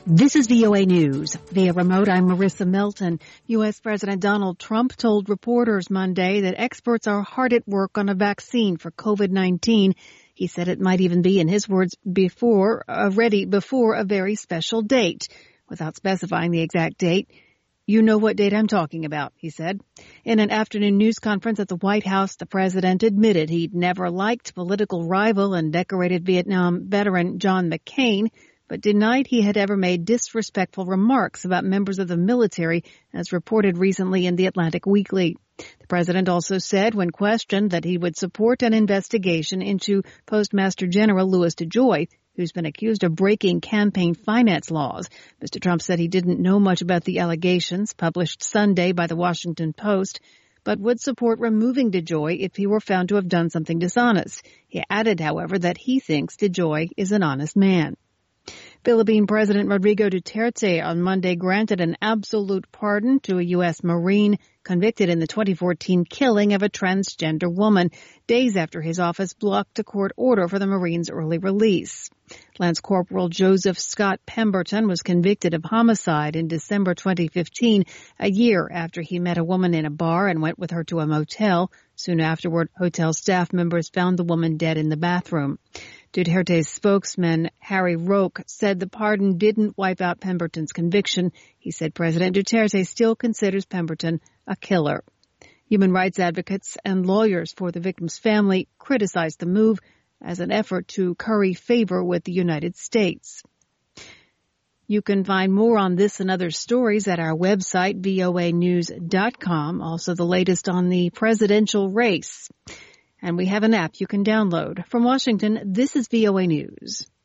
This is VOA News. Via remote, I'm Marissa Melton. U.S. President Donald Trump told reporters Monday that experts are hard at work on a vaccine for COVID-19. He said it might even be, in his words, ready before a very special date. Without specifying the exact date, "You know what date I'm talking about," he said. In an afternoon news conference at the White House, the president admitted he'd never liked political rival and decorated Vietnam veteran John McCain, but denied he had ever made disrespectful remarks about members of the military, as reported recently in the Atlantic Weekly. The president also said, when questioned, that he would support an investigation into Postmaster General Louis DeJoy, who's been accused of breaking campaign finance laws. Mr. Trump said he didn't know much about the allegations published Sunday by the Washington Post, but would support removing DeJoy if he were found to have done something dishonest. He added, however, that he thinks DeJoy is an honest man. Philippine President Rodrigo Duterte on Monday granted an absolute pardon to a U.S. Marine convicted in the 2014 killing of a transgender woman, days after his office blocked a court order for the Marine's early release. Lance Corporal Joseph Scott Pemberton was convicted of homicide in December 2015, a year after he met a woman in a bar and went with her to a motel. Soon afterward, hotel staff members found the woman dead in the bathroom. Duterte's spokesman, Harry Roque, said the pardon didn't wipe out Pemberton's conviction. He said President Duterte still considers Pemberton a killer. Human rights advocates and lawyers for the victim's family criticized the move as an effort to curry favor with the United States. You can find more on this and other stories at our website, voanews.com. Also the latest on the presidential race. And we have an app you can download. From Washington, this is VOA News.